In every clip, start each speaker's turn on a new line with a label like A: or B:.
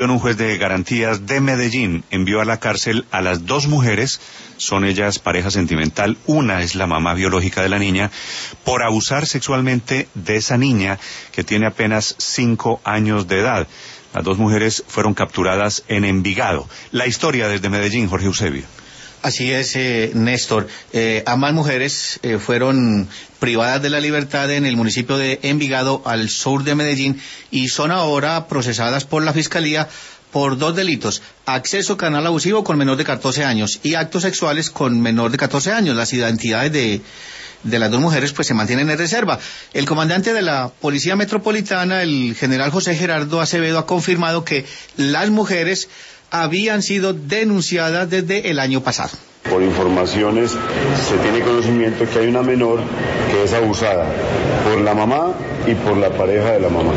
A: Un juez de garantías de Medellín envió a la cárcel a las dos mujeres, son ellas pareja sentimental, una es la mamá biológica de la niña, por abusar sexualmente de esa niña que tiene apenas 5 años de edad. Las dos mujeres fueron capturadas en Envigado. La historia desde Medellín, Jorge Eusebio.
B: Así es, Néstor. Ambas mujeres fueron privadas de la libertad en el municipio de Envigado, al sur de Medellín, y son ahora procesadas por la Fiscalía por 2 delitos: acceso carnal abusivo con menor de 14 años y actos sexuales con menor de 14 años. Las identidades de las dos mujeres pues se mantienen en reserva. El comandante de la Policía Metropolitana, el general José Gerardo Acevedo, ha confirmado que las mujeres habían sido denunciadas desde el año pasado.
C: Por informaciones se tiene conocimiento que hay una menor que es abusada por la mamá y por la pareja de la mamá.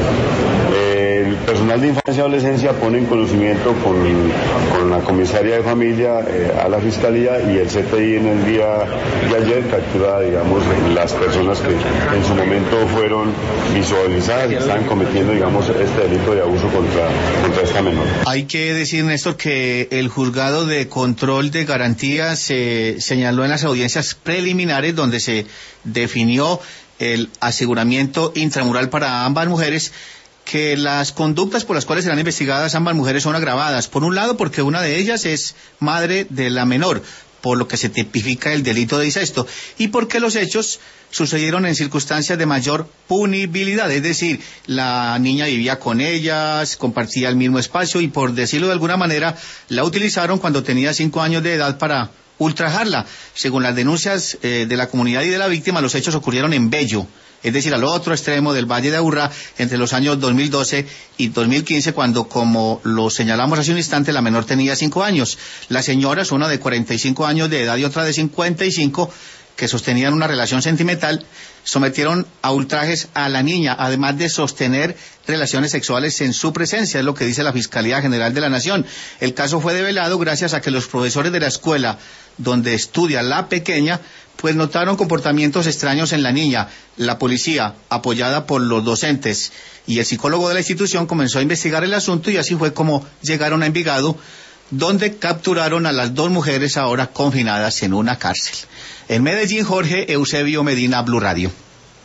C: El personal de infancia y adolescencia pone en conocimiento con la comisaria de familia a la fiscalía, y el CTI en el día de ayer captura, digamos, las personas que en su momento fueron visualizadas y están cometiendo, digamos, este delito de abuso contra esta menor.
B: Hay que decir, Néstor, que el juzgado de control de garantías señaló en las audiencias preliminares, donde se definió el aseguramiento intramural para ambas mujeres, que las conductas por las cuales serán investigadas ambas mujeres son agravadas. Por un lado, porque una de ellas es madre de la menor, por lo que se tipifica el delito de incesto, y porque los hechos sucedieron en circunstancias de mayor punibilidad, es decir, la niña vivía con ellas, compartía el mismo espacio, y por decirlo de alguna manera, la utilizaron cuando tenía 5 años de edad para ultrajarla. Según las denuncias de la comunidad y de la víctima, los hechos ocurrieron en Bello, es decir, al otro extremo del Valle de Aburrá, entre los años 2012 y 2015, cuando, como lo señalamos hace un instante, la menor tenía 5 años. Las señoras, una de 45 años de edad y otra de 55, que sostenían una relación sentimental, sometieron a ultrajes a la niña, además de sostener relaciones sexuales en su presencia, es lo que dice la Fiscalía General de la Nación. El caso fue develado gracias a que los profesores de la escuela donde estudia la pequeña pues notaron comportamientos extraños en la niña. La policía, apoyada por los docentes y el psicólogo de la institución, comenzó a investigar el asunto, y así fue como llegaron a Envigado, donde capturaron a las dos mujeres ahora confinadas en una cárcel. En Medellín, Jorge Eusebio Medina, Blue Radio.